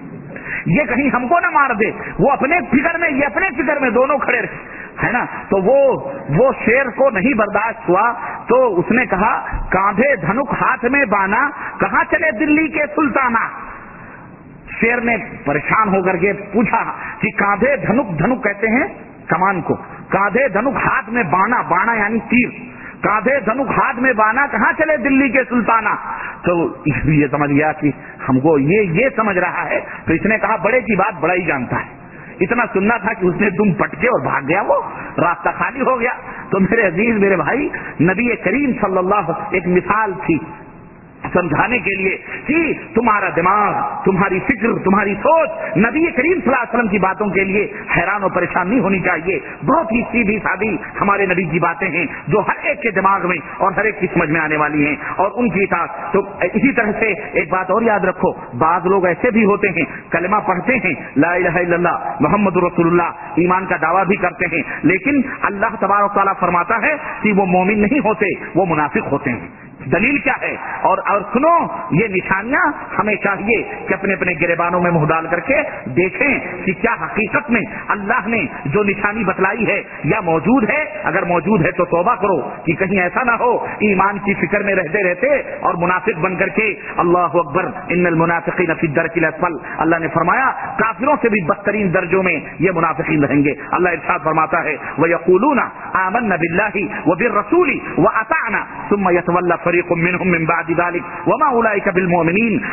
یہ کہیں ہم کو نہ مار دے، وہ اپنے فکر میں یہ اپنے فکر میں دونوں کھڑے رہے، ہے نا۔ تو وہ وہ شیر کو نہیں برداشت ہوا تو اس نے کہا کاندھے دھنک ہاتھ میں بانا، کہاں چلے دلی کے سلطانہ؟ شیر نے پریشان ہو کر کے پوچھا کہ کاندھے دھنک، دھنک کہتے ہیں کمان کو، کاندھے دھنک ہاتھ میں بانا، بانا یعنی تیر، کاندھے دھنک ہاتھ میں بانا، کہاں چلے دلی کے سلطانہ؟ تو یہ سمجھ گیا کہ ہم کو یہ یہ سمجھ رہا ہے، تو اس نے کہا بڑے کی بات بڑا ہی جانتا ہے۔ اتنا سننا تھا کہ اس نے تم پٹکے اور بھاگ گیا، وہ راستہ خالی ہو گیا۔ تو میرے عزیز میرے بھائی، نبی کریم صلی اللہ ایک مثال تھی سمجھانے کے لیے کہ تمہارا دماغ، تمہاری فکر، تمہاری سوچ نبی کریم صلی اللہ علیہ وسلم کی باتوں کے لیے حیران و پریشان نہیں ہونی چاہیے۔ بہت ہی سیدھی سادی ہمارے نبی کی باتیں ہیں جو ہر ایک کے دماغ میں اور ہر ایک کی سمجھ میں آنے والی ہیں، اور ان کی اطاعت۔ تو اسی طرح سے ایک بات اور یاد رکھو، بعض لوگ ایسے بھی ہوتے ہیں کلمہ پڑھتے ہیں لا الہ الا اللہ محمد رسول اللہ، ایمان کا دعویٰ بھی کرتے ہیں، لیکن اللہ تبارک و تعالیٰ فرماتا ہے کہ وہ مومن نہیں ہوتے، وہ منافق ہوتے ہیں۔ دلیل کیا ہے؟ اور اور سنو، یہ نشانیاں ہمیں چاہیے کہ اپنے اپنے گریبانوں میں منہ ڈال کر کے دیکھیں کہ کیا حقیقت میں اللہ نے جو نشانی بتلائی ہے یا موجود ہے۔ اگر موجود ہے تو توبہ کرو کہ کہیں ایسا نہ ہو ایمان کی فکر میں رہتے رہتے اور منافق بن کر کے اللہ اکبر ان المنافقین فی الدرک الاسفل، اللہ نے فرمایا کافروں سے بھی بدترین درجوں میں یہ منافقین رہیں گے۔ اللہ ارشاد فرماتا ہے وَيَقُولُونَ آمَنَّا بِاللَّهِ وَبِالرَّسُولِ وَأَطَعْنَا ثُمَّ يَتَوَلَّى فَرِيقٌ مِّنْهُم مِّن بَعْدِ ذَلِكَ وَمَا أُولَئِكَ بِالْمُؤْمِنِينَ۔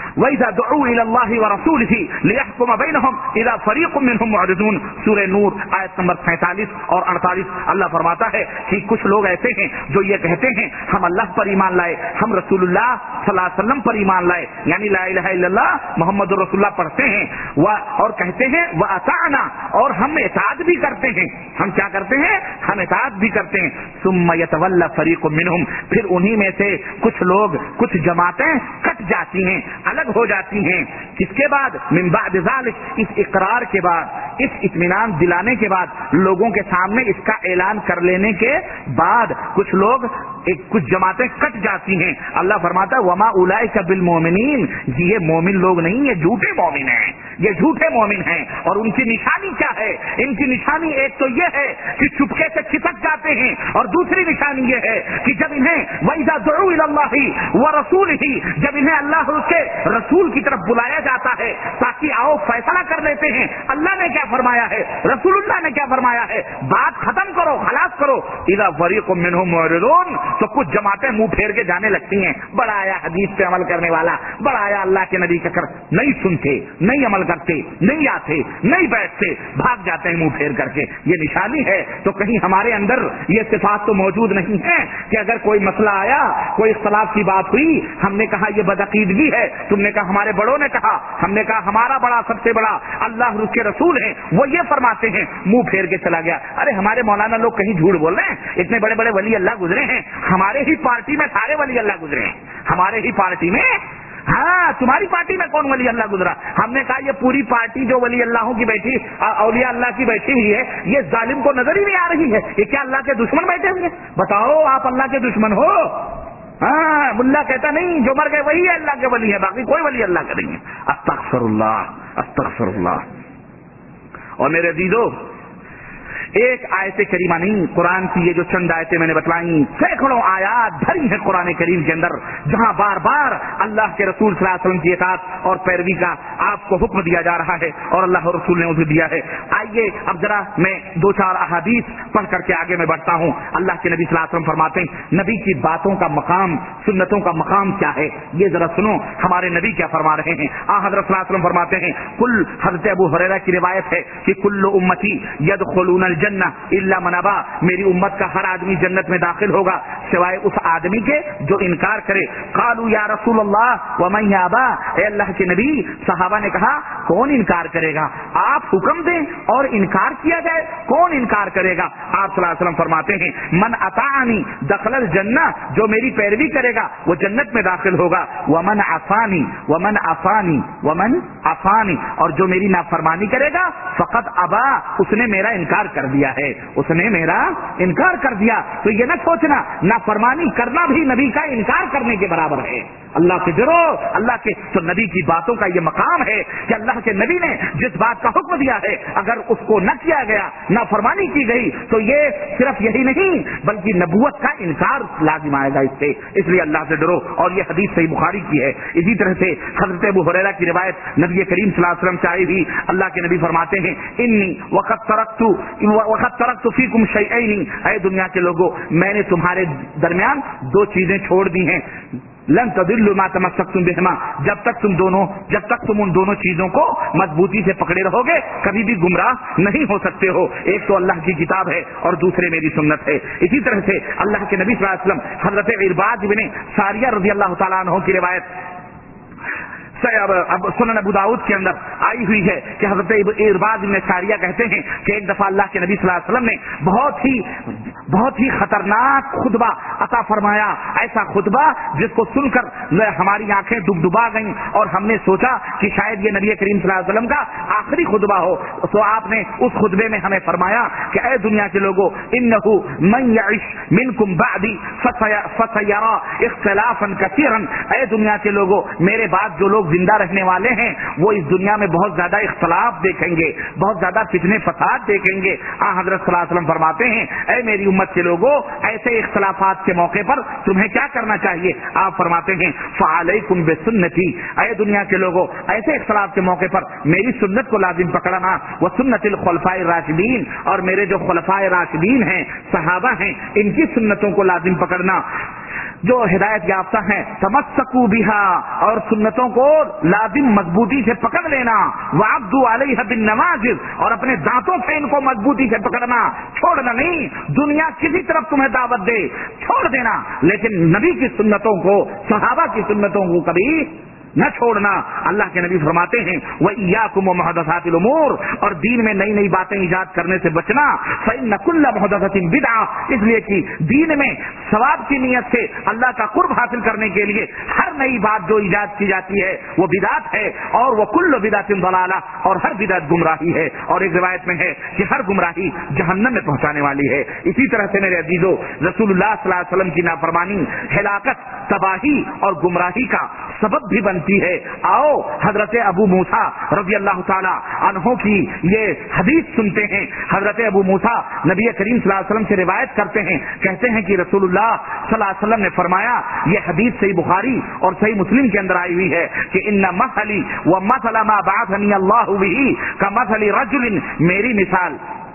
وَإِذَا دُعُوا إِلَى اللَّهِ وَرَسُولِهِ لِيَحْكُمَ بَيْنَهُمْ إِذَا فَرِيقٌ مِّنْهُمْ مُعْرِضُونَ. سورہ نور آیت نمبر سینتالیس اور اڑتالیس. اللہ فرماتا ہے کہ کچھ لوگ ایسے ہیں جو یہ کہتے ہیں ہم اللہ پر ایمان لائے, ہم رسول اللہ صلی اللہ علیہ وسلم پر ایمان لائے, یعنی لا الہ الا اللہ محمد رسول اللہ پڑھتے ہیں اور کہتے ہیں وَأَطَعْنَا, اور ہم اطاعت بھی کرتے ہیں. ہم کیا کرتے ہیں؟ ہم اطاعت بھی کرتے ہیں. ثُمَّ يَتَوَلَّى فَرِيقٌ مِّنْهُمْ, پھر انہی میں سے کچھ لوگ, کچھ جماعتیں کٹ جاتی ہیں, الگ ہو جاتی ہیں. کس کے بعد؟ من بعد ذلك, اس اقرار کے بعد, اس اطمینان دلانے کے بعد, لوگوں کے سامنے اس کا اعلان کر لینے کے بعد کچھ لوگ, ایک کچھ جماعتیں کٹ جاتی ہیں. اللہ فرماتا ہے وما اولئک بالمؤمنین, یہ مومن لوگ نہیں, یہ جھوٹے مومن ہیں, یہ جھوٹے مومن ہیں. اور ان کی نشانی کیا ہے؟ ان کی نشانی ایک تو یہ ہے کہ چپکے سے کھسک جاتے ہیں, اور دوسری نشانی یہ ہے کہ جب انہیں وَإِذَا دُعُوا إِلَى اللَّهِ وَرَسُولِهِ, جب انہیں اللہ اور اس کے رسول کی طرف بلایا جاتا ہے تاکہ آؤ فیصلہ کر لیتے ہیں, اللہ نے کیا فرمایا ہے, رسول اللہ نے کیا فرمایا ہے, بات ختم کرو, خلاص کرو. اذا فریق منهم معرضون, تو کچھ جماعتیں منہ پھیر کے جانے لگتی ہیں. بڑا آیا حدیث پہ عمل کرنے والا, بڑا آیا اللہ کے نبی کا کر, نہیں سنتے, نہیں عمل کرتے, نہیں آتے, نہیں بیٹھتے, بھاگ جاتے ہیں منہ پھیر کر کے. یہ نشانی ہے. تو کہیں ہمارے اندر یہ صفات تو موجود نہیں ہے کہ اگر کوئی مسئلہ آیا, کوئی اختلاف کی بات ہوئی, ہم نے کہا یہ بدعقیدگی ہے, تم نے کہا ہمارے بڑوں نے کہا, ہم نے کہا ہمارا بڑا سب سے بڑا اللہ اور اس کے رسول ہیں, وہ یہ فرماتے ہیں, منہ پھیر کے چلا گیا. ارے ہمارے مولانا لوگ کہیں جھوٹ بول رہے ہیں, اتنے بڑے بڑے ولی اللہ گزرے ہیں, ہمارے ہی پارٹی میں سارے ولی اللہ گزرے ہیں, ہمارے ہی پارٹی میں. ہاں, تمہاری پارٹی میں کون ولی اللہ گزرا؟ ہم نے کہا یہ پوری پارٹی جو ولی اللہوں کی بیٹھی, اولیاء اللہ کی بیٹھی ہوئی ہے, یہ ظالم کو نظر ہی نہیں آ رہی ہے, یہ کیا اللہ کے دشمن بیٹھے ہوئے؟ بتاؤ آپ اللہ کے دشمن ہو؟ ہاں, ملا کہتا نہیں جو مر گئے وہی ہے اللہ کے ولی ہے, باقی کوئی ولی اللہ کا نہیں ہے. استغفر اللہ, استغفر اللہ. اور میرے عزیزو, ایک آیت کریمہ نہیں, قرآن کی یہ جو چند آیتیں میں نے بتلائیں, سینکڑوں آیات بھری ہیں قرآن کریم کے اندر, جہاں بار بار اللہ کے رسول صلی اللہ علیہ وسلم کی اطاعت اور پیروی کا آپ کو حکم دیا جا رہا ہے, اور اللہ اور رسول نے اسے دیا ہے. آئیے اب ذرا میں دو چار احادیث پڑھ کر کے آگے میں بڑھتا ہوں. اللہ کے نبی صلی اللہ علیہ وسلم فرماتے ہیں, نبی کی باتوں کا مقام, سنتوں کا مقام کیا ہے, یہ ذرا سنو ہمارے نبی کیا فرما رہے ہیں. آ حضرت صلی اللہ علیہ وسلم فرماتے ہیں, کل, حضرت ابو ہریرہ کی روایت ہے کہ کل امتی یدخلون الجنہ الا من ابا, میری امت کا ہر آدمی جنت میں داخل ہوگا سوائے اس آدمی کے جو انکار کرے. قالوا یا رسول اللہ ومن یابا, اے اللہ کے نبی, صحابہ نے کہا کون انکار کرے گا؟ آپ حکم دیں اور انکار کیا جائے, کون انکار کرے گا؟ آپ صلی اللہ علیہ وسلم فرماتے ہیں, من اطاعنی دخل الجنہ, جو میری پیروی کرے گا وہ جنت میں داخل ہوگا. ومن عصانی ومن عصانی ومن عصانی, اور جو میری نافرمانی کرے گا فقط ابا, اس نے میرا انکار کر دیا ہے, اس نے میرا انکار کر دیا. تو یہ نہ سوچنا نافرمانی کرنا بھی نبی کا انکار کرنے کے برابر ہے. اللہ سے ڈرو, اللہ کے, تو نبی کی باتوں کا یہ مقام ہے کہ اللہ کے نبی نے جس بات کا حکم دیا ہے اگر اس کو نہ کیا گیا, نافرمانی کی گئی, تو یہ صرف یہی نہیں بلکہ نبوت کا انکار لازم آئے گا اس سے. اس لیے اللہ سے ڈرو. اور یہ حدیث صحیح بخاری کی ہے. اسی طرح سے حضرت ابو ہریرہ کی روایت نبی کریم صلی اللہ علیہ وسلم سے آئی بھی, اللہ کے نبی فرماتے ہیں, انی وقت ترکت وقت ترکت فیکم شیئین, اے دنیا کے لوگوں, میں نے تمہارے درمیان دو چیزیں چھوڑ دی ہیں, لن تضلوا ما تمسكتم بهما, جب تک تم دونوں جب تک تم ان دونوں چیزوں کو مضبوطی سے پکڑے رہو گے کبھی بھی گمراہ نہیں ہو سکتے ہو. ایک تو اللہ کی کتاب ہے اور دوسرے میری سنت ہے. اسی طرح سے اللہ کے نبی صلی اللہ علیہ وسلم, حضرت ارباض بن ساریہ رضی اللہ تعالیٰ عنہ کی روایت اب سنن ابو داؤد کے اندر آئی ہوئی ہے کہ حضرت ارباض بن ساریہ کہتے ہیں کہ ایک دفعہ اللہ کے نبی صلی اللہ علیہ وسلم نے بہت ہی بہت ہی خطرناک خطبہ عطا فرمایا, ایسا خطبہ جس کو سن کر ہماری آنکھیں ڈبڈبا گئیں اور ہم نے سوچا کہ شاید یہ نبی کریم صلی اللہ علیہ وسلم کا آخری خطبہ ہو. تو آپ نے اس خطبے میں ہمیں فرمایا کہ اے دنیا کے لوگوں, انہ من یعش منکم بعدی فسیرا اختلافا کثیرا, اے دنیا کے لوگوں, میرے بعد جو لوگ زندہ رہنے والے ہیں وہ اس دنیا میں بہت زیادہ اختلاف دیکھیں گے, بہت زیادہ فتنے فساد دیکھیں گے. آ حضرت صلی اللہ علیہ وسلم فرماتے ہیں, اے میری امت کے لوگوں, ایسے اختلافات کے موقع پر تمہیں کیا کرنا چاہیے؟ آپ فرماتے ہیں, فعلیکم بسنتی, اے دنیا کے لوگوں, ایسے اختلاف کے موقع پر میری سنت کو لازم پکڑنا, وہ سنت الخلفاء الراشدین, اور میرے جو خلفاء راشدین ہیں, صحابہ ہیں, ان کی سنتوں کو لازم پکڑنا. جو ہدایت یافتہ ہیں، تمسکوا بہا، اور سنتوں کو لازم مضبوطی سے پکڑ لینا، وعضوا علیہ بالنواجذ، اور اپنے دانتوں سے ان کو مضبوطی سے پکڑنا، چھوڑنا نہیں۔ دنیا کسی طرف تمہیں دعوت دے چھوڑ دینا، لیکن نبی کی سنتوں کو، صحابہ کی سنتوں کو کبھی نہ چھوڑنا۔ اللہ کے نبی فرماتے ہیں وَإِيَّاكُمْ وَمُحْدَثَاتِ الْأُمُورِ، اور دین میں نئی نئی باتیں ایجاد کرنے سے بچنا، فَإِنَّ كُلَّ مُحْدَثَةٍ بِدْعَةٍ، اس لیے کہ دین میں ثواب کی نیت سے اللہ کا قرب حاصل کرنے کے لیے ہر نئی بات جو ایجاد کی جاتی ہے وہ بدعت ہے، اور وہ کل بدعت ضلالہ، اور ہر بدعت گمراہی ہے، اور ایک روایت میں ہے کہ ہر گمراہی جہنم میں پہنچانے والی ہے۔ اسی طرح سے میرے عزیزو، رسول اللہ صلی اللہ علیہ وسلم کی نافرمانی ہلاکت، تباہی اور گمراہی کا سبب بھی بنتی ہے۔ آؤ حضرت ابو موسیٰ رضی اللہ تعالی عنہ کی یہ حدیث سنتے ہیں۔ حضرت ابو موسیٰ نبی کریم صلی اللہ علیہ وسلم سے روایت کرتے ہیں، کہتے ہیں کہ رسول اللہ صلی اللہ علیہ وسلم نے فرمایا، یہ حدیث صحیح بخاری اور صحیح مسلم کے اندر آئی ہوئی ہے کہ ان مثلی ومثل ما بعثنی اللہ بہ کمثل رجل، میری مثال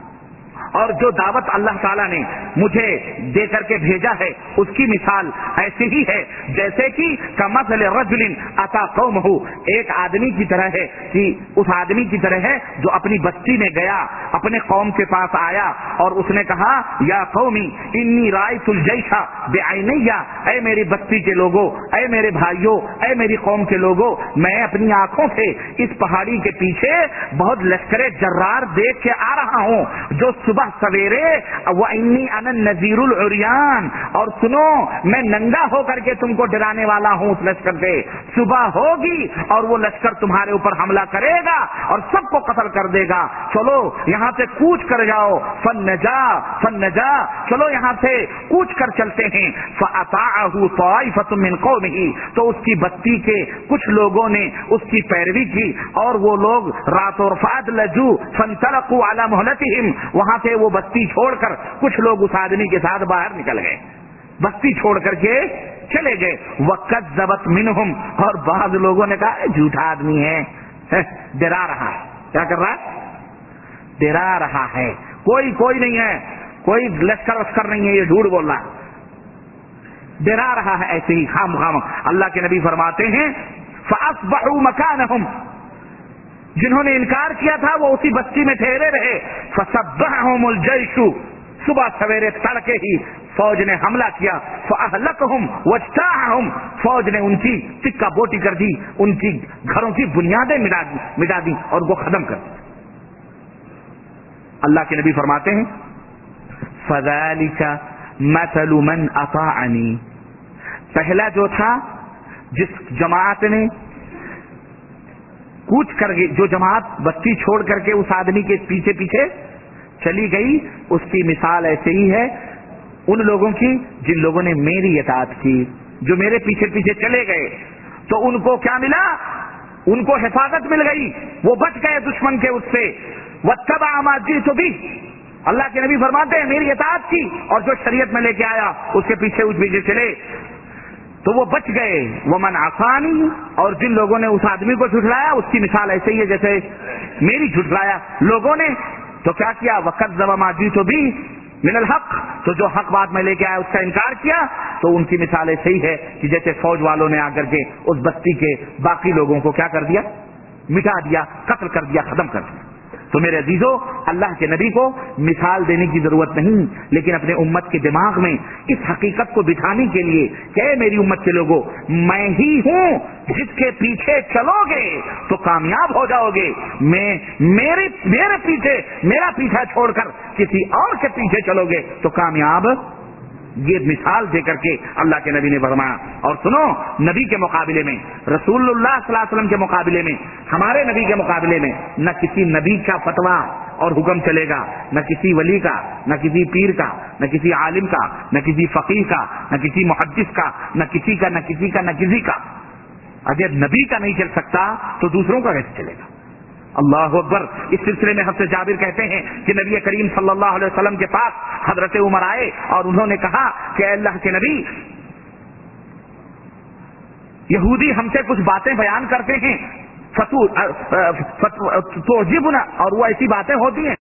اور جو دعوت اللہ تعالیٰ نے مجھے دے کر کے بھیجا ہے اس کی مثال ایسی ہی ہے جیسے کہ کمثل رجل اتی قومہ، ایک آدمی کی طرح ہے کہ اس آدمی کی طرح ہے جو اپنی بستی میں گیا، اپنے قوم کے پاس آیا اور اس نے کہا یا قومی انی رأیت الجیش بعینی، اے میری بستی کے لوگوں، اے میرے بھائیوں، اے میری قوم کے لوگوں، میں اپنی آنکھوں سے اس پہاڑی کے پیچھے بہت لشکر جرار دیکھ کے آ رہا ہوں جو صبح سویرے وَإِنِّي أَنَا النَّذِيرُ الْعُرْيَانُ، اور سنو میں ننگا ہو کر کے تم کو ڈرانے والا ہوں اس لشکر سے۔ صبح ہوگی اور وہ لشکر تمہارے اوپر حملہ کرے گا اور سب کو قتل کر دے گا، چلو یہاں سے کوچ کر جاؤ، فَنَّجَا فَنَّجَا، چلو یہاں سے کوچ کر چلتے ہیں۔ فَأَطَاعَهُ طَائِفَةٌ مِّن قَوْمِهِ، تو اس کی بستی کے کچھ لوگوں نے اس کی پیروی کی، اور وہ لوگ راتوں فَأَدْلَجُوا فَانْطَلَقُوا عَلَى مُهْلَتِهِمْ، وہاں سے وہ بستی چھوڑ کر کچھ لوگ اس آدمی کے ساتھ باہر نکل گئے، بستی چھوڑ کر کے چلے گئے۔ وَكَذَّبَتْ مِنْهُمْ، اور بعض لوگوں نے کہا جھوٹا آدمی ہے، ڈرا رہا ہے، کیا کر رہا ہے؟ ڈرا رہا ہے، کوئی کوئی نہیں ہے، کوئی لشکر وشکر نہیں ہے، یہ جھوٹ بول رہا ہے، ڈرا رہا ہے ایسے ہی خام خام۔ اللہ کے نبی فرماتے ہیں فَأَصْبَحُوا مَكَانَهُمْ، جنہوں نے انکار کیا تھا وہ اسی بستی میں ٹھہرے رہے۔ فَصَبَّحَهُمُ الْجَيْشُ، صبح سویرے تڑکے ہی فوج نے حملہ کیا۔ فَأَهْلَكَهُمْ وَاجْتَاحَهُمْ، فوج نے ان کی ٹکا بوٹی کر دی، ان کی گھروں کی بنیادیں مٹا دی مٹا دی اور وہ ختم کر دی۔ اللہ کے نبی فرماتے ہیں فَذَلِكَ مَثَلُ مَنْ أَطَاعَنِي، پہلا جو تھا جس جماعت نے کوچ کر گئی، جو جماعت بستی چھوڑ کر کے اس آدمی کے پیچھے پیچھے چلی گئی، اس کی مثال ایسے ہی ہے ان لوگوں کی جن لوگوں نے میری اطاعت کی، جو میرے پیچھے پیچھے چلے گئے تو ان کو کیا ملا؟ ان کو حفاظت مل گئی، وہ بچ گئے دشمن کے اس سے۔ وَاتَّبَعَ مَا جِئْتُ بِهِ، اللہ کے نبی فرماتے ہیں میری اطاعت کی اور جو شریعت میں لے کے آیا اس کے پیچھے اس پیچھے چلے تو وہ بچ گئے۔ وَمَنْ عَصَانِي، اور جن لوگوں نے اس آدمی کو جھٹلایا اس کی مثال ایسے ہی ہے جیسے میری جھٹلایا لوگوں نے، تو کیا کیا؟ وَكَذَّبَ مَا جِئْتُ بِهِ مِنَ الْحَقِّ، تو جو حق بات میں لے کے آیا اس کا انکار کیا، تو ان کی مثال ایسے ہی ہے کہ جیسے فوج والوں نے آ کر کے اس بستی کے باقی لوگوں کو کیا کر دیا؟ مٹا دیا، قتل کر دیا، ختم کر دیا۔ تو میرے عزیزو، اللہ کے نبی کو مثال دینے کی ضرورت نہیں، لیکن اپنے امت کے دماغ میں اس حقیقت کو بٹھانے کے لیے کہ اے میری امت کے لوگوں، میں ہی ہوں جس کے پیچھے چلو گے تو کامیاب ہو جاؤ گے، میں میرے میرے پیچھے میرا پیچھا چھوڑ کر کسی اور کے پیچھے چلو گے تو کامیاب، یہ مثال دے کر کے اللہ کے نبی نے فرمایا۔ اور سنو، نبی کے مقابلے میں، رسول اللہ صلی اللہ علیہ وسلم کے مقابلے میں، ہمارے نبی کے مقابلے میں نہ کسی نبی کا فتویٰ اور حکم چلے گا، نہ کسی ولی کا، نہ کسی پیر کا، نہ کسی عالم کا، نہ کسی فقیہ کا، نہ کسی محدث کا، نہ کسی کا نہ کسی کا نہ کسی کا۔ اگر نبی کا نہیں چل سکتا تو دوسروں کا کیسے چلے گا؟ اللہ اکبر۔ اس سلسلے میں حضرت جابر کہتے ہیں کہ نبی کریم صلی اللہ علیہ وسلم کے پاس حضرت عمر آئے اور انہوں نے کہا کہ اے اللہ کے نبی، یہودی ہم سے کچھ باتیں بیان کرتے ہیں فتو فتو اور وہ ایسی باتیں ہوتی ہیں